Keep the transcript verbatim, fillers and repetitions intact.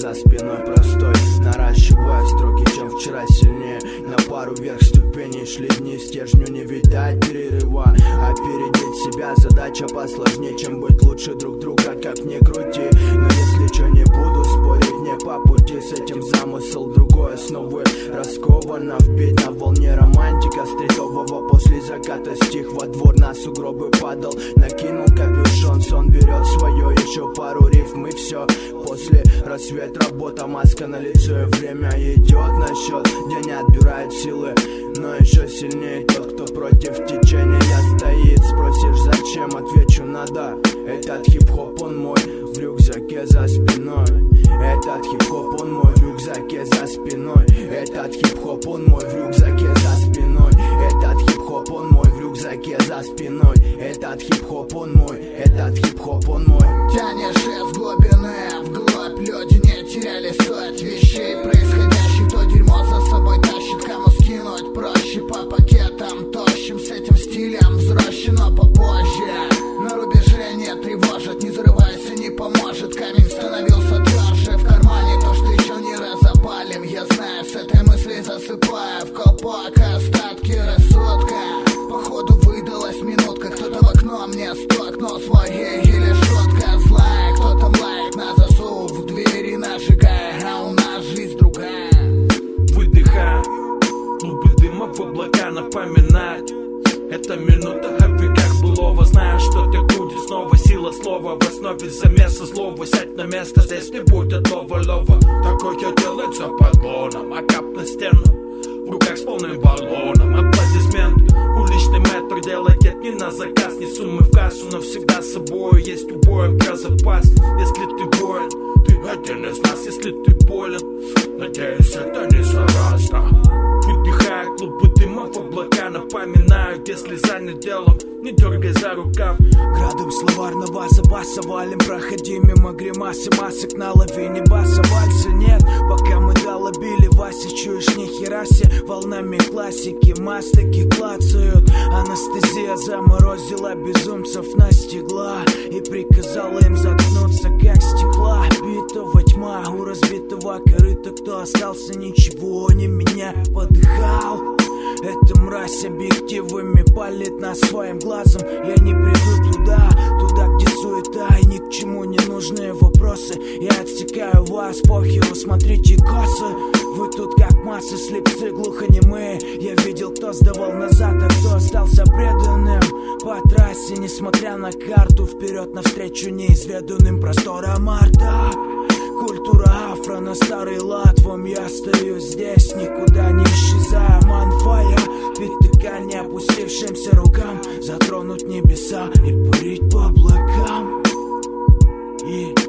за спиной простой. Наращивая строки, чем вчера сильнее. На пару вверх ступеней шли дни, стержню не видать перерыва. Опередить себя задача посложнее, чем быть лучше друг друга, как ни крути. Но если чё, не буду спорить, не по пути. С этим замысел другой основы. Раскованно вбить на волне романтика стритового. После заката стих во двор на сугробы падал. Накинул капюшон, сон берет свое. Еще пару рифм и все. После рассвет, работа, маска на лицо. И время идет на счет. День отбирает силы, но еще сильнее тот, кто против течения стоит. Спросишь зачем, отвечу надо. Этот хип-хоп он мой в рюкзаке за спиной. Этот хип-хоп он мой в рюкзаке за спиной. Этот хип-хоп он мой в рюкзаке за спиной. Этот хип-хоп он мой в рюкзаке за спиной. Этот хип-хоп он мой, этот хип-хоп он мой. Тянешь из глубины вглубь, люди не теряли суть вещей происходящих. То дерьмо за собой тащит, кому скинуть проще по пакетам тощим. С этим стилем взращено попозже. На рубеже не тревожит, не зарывайся, не поможет. Камень становился тверже в кармане, то, что еще не разопалим. Я знаю, с этой мысли засыпаю в колпак остатки рассудка. Походу выдалась минутка, кто-то в окно мне стукнул своей или шутка злая. Кто-то лает на засув в двери нажигая, а у нас жизнь другая. Выдыхаю, клубы дыма в облака напоминают. Это минута о веках былого. Знаю, что так будет снова. Сила слова в основе замеса злого. Сядь на место, здесь не будет лова-лова. Такое делается поклоном, а кап на стену в руках с полным баллоном. Аплодисмент, уличный метр делает не на заказ, не суммы в кассу, но всегда с собой есть у боя про запас. Если ты воин, ты один из нас. Если ты болен, надеюсь, это не заразно. Выдыхаю клубы дыма в облака напоминают. Если занят делом, не дергай за рукав. Градом словарного запаса валим, проходи мимо гримасы масок на лавине баса. Вальса нет, пока мы долобили Вася. Чуешь, нихера се, волнами классики мастаки клацают. Анестезия заморозила безумцев, настигла и приказала им заткнуться, как стекла. Битого тьма у разбитого корыта. Кто остался, ничего не меня подыхал. Эта мразь объективами палит нас своим глазом. Я не приду туда, туда, где суета и ни к чему не нужные вопросы. Я отсекаю вас, похеру, смотрите косы. Вы тут как массы, слепцы, глухонемые. Я видел, кто сдавал назад, а кто остался преданным по трассе, несмотря на карту. Вперед навстречу неизведанным просторам арта. Культура афро на старый лад. Вам я стою здесь, никуда не исчезаю. Манфая, пятака не опустившимся рукам. Затронуть небеса и парить по облакам. И